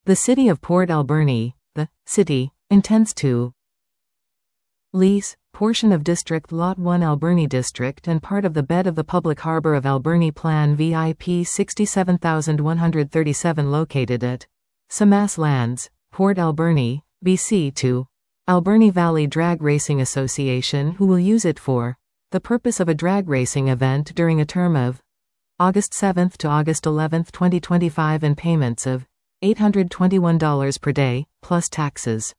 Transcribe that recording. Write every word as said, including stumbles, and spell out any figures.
The City of Port Alberni, the city, intends to lease portion of District Lot one Alberni District and part of the bed of the public harbour of Alberni Plan V I P sixty-seven thousand one hundred thirty-seven located at Samas Lands, Port Alberni, B C to Alberni Valley Drag Racing Association, who will use it for the purpose of a drag racing event during a term of August seventh to August eleventh twenty twenty-five and payments of eight hundred twenty-one dollars per day, plus taxes.